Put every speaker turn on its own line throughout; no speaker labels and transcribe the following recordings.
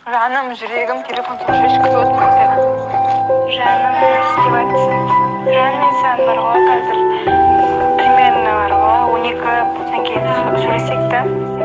Жаным, жүрегім, телефон соғыш күтіп отырмын сені.
Жаным, не істеп жатсың? Жаным, сен бар ғой қазір. Примерно бар ғой 12-ден кейін сөйлесек те.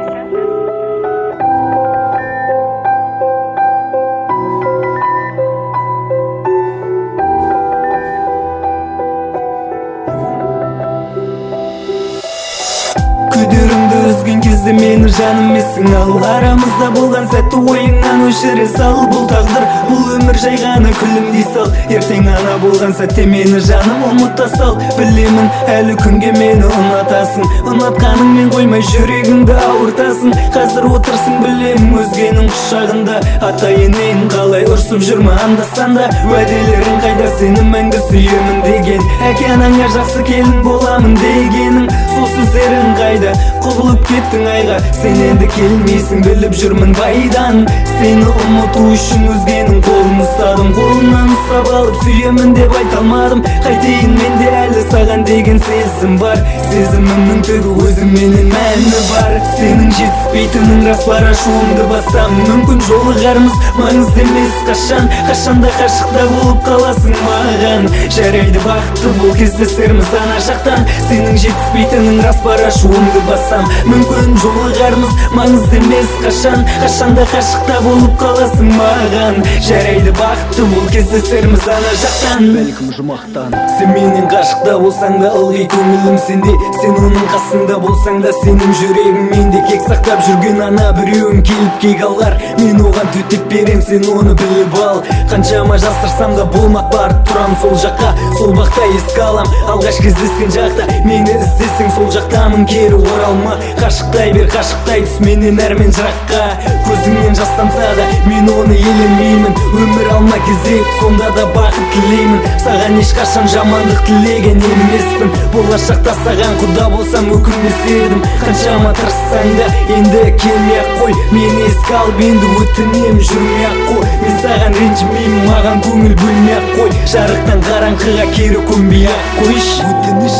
Күдерімді үзген кезде мені жаным есің ал. Арамызда болған сәтті ойыңнан өшіре сал. Бұл тағдыр, бұл өмір жай ғана күлімдей сал. Ертең ана болған сәтте мені жаным ұмыта сал. Білемін әлі күнге мені ұнатасың. Ұнатқаныңмен қоймай жүрегіңді ауыртасың. Қазір отырсың білем өзгенің құшағында. Ата-енең қалай ұрсып жүрмі анда-санда. Уәделерің қайда сені мәңгі сүйемін деген. Әке-анаңа жақсы келін боламын дегенің. Сол сөздерің қайда, құбылып кеттің айға. Сен енді келмейсің біліп жүрмін байдан. Сені ұмыту үшін өзгенің қолын ұстадым. Қолынан ұстап алып сүйемін деп айта алмадым. Қайтейін менде әлі саған деген сезім бар. Сезімімнің түгі өзіңменен мәні бар. Сенің жетіспейтінің рас бар, ашуымды басам. Мүмкін жолығарымыз маңызды емес қашан. Қашанда қашықта болып қаласың маған. Жарайды бақытты бол, кездесерміз ана жақтан. Сенің жетіспейтінің рас бар, ашуымды басам. Мүмкін жолығарымыз маңызды емес қашан. Қашанда қашықта болып қаласың маған. Жарайды бақытты бол, кездесерміз ана жақтан.
Бәлкім жұмақтан.
Сен менен қашықта болсаң да ылғи көңілім сенде. Сен оның қасында болсаң да сенің жүрегің менде. Кек сақтап жүрген ана біреуін келіп кек алар. Мен оған төтеп берем, сен оны біліп ал. Қаншама жасырсам да болмақ, барып тұрам сол жаққа. Сол бақта еске алам, алғаш кездескен жақта. Мені іздесең сол жақтамын, кері оралма. Қашықтай бер, қашықтай түс менен әрмен жыраққа. Көзіңнен жастамса да мен оны елемеймін. Өмір алма кезек, сонда да бақыт тілеймін. Саған ешқашан жамандық тілеген емеспін. Болашақта саған құда болсам өкінбес едім. Қаншама тырыссаң да енді келмей-ақ қой. Мені еске алып енді өтінем, жүрмей-ақ қой. Мен саған ренжімеймін, маған көңіл бөлмей-ақ қой. Жарықтан қараңғыға кері көнбей-ақ қойшы. Өтініш.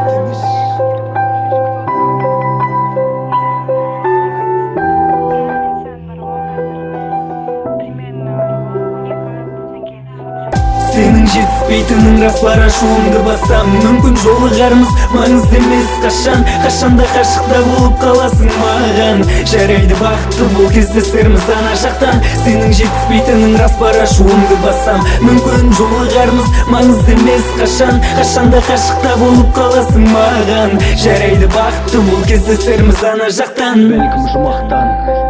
Сенің жетіспейтінің рас бар, ашуымды басам. Мүмкін жолығарымыз маңызды емес қашан. Қашанда қашықта болып қаласың маған. Жарайды бақытты бол, кездесерміз ана жақтан. Сенің жетіспейтінің рас бар, ашуымды басам. Мүмкін жолығарымыз маңызды емес қашан. Қашанда қашықта болып қаласың маған. Жарайды бақытты бол, кездесерміз ана жақтан.
Бәлкім жұмақтан.